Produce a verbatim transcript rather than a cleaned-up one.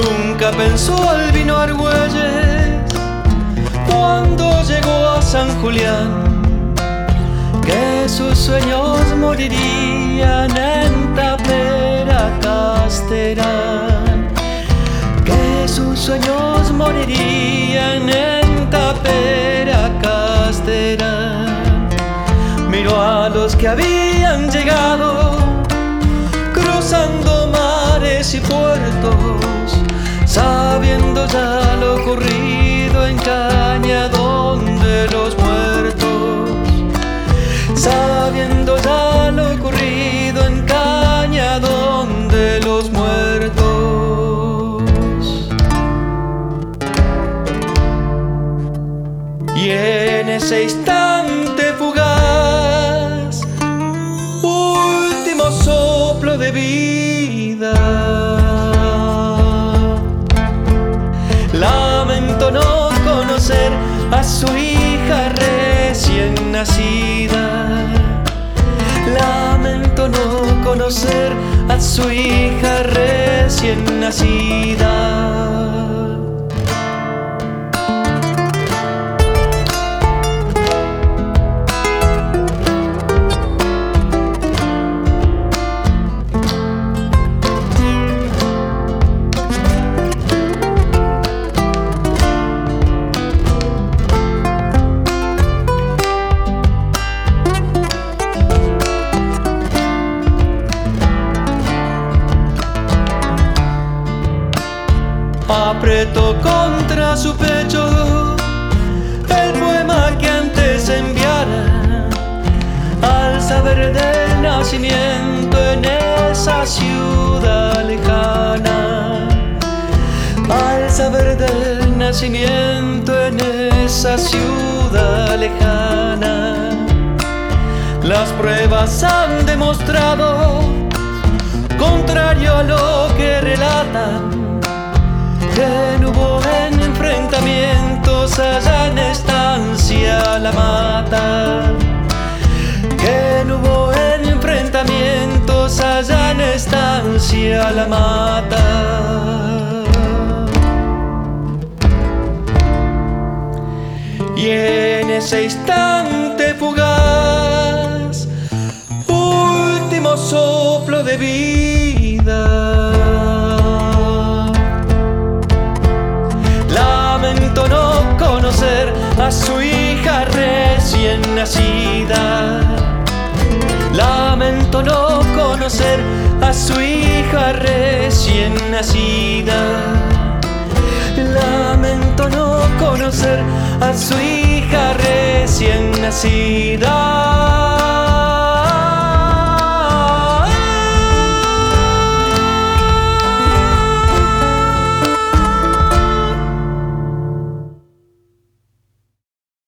Nunca pensó Albino Argüelles cuando llegó a San Julián que sus sueños morirían en Tapera Casterán, que sus sueños morirían en Tapera Casterán. Miró a los que habían llegado cruzando mares y puertos, sabiendo ya lo ocurrido en Cañadón de los Muertos, sabiendo ya lo ocurrido en Cañadón de los Muertos. Y en ese instante fugaz, último soplo de vida, lamento no conocer a su hija recién nacida. Lamento no conocer a su hija recién nacida. Apretó contra su pecho el poema que antes enviara, al saber del nacimiento en esa ciudad lejana, al saber del nacimiento en esa ciudad lejana. Las pruebas han demostrado, contrario a lo que relatan, que no hubo enfrentamientos allá en Estancia La Mata, que no hubo enfrentamientos allá en Estancia La Mata. Y en ese instante fugaz, último soplo de vida, lamento no conocer a su hija recién nacida. Lamento no conocer a su hija recién nacida. Lamento no conocer a su hija recién nacida.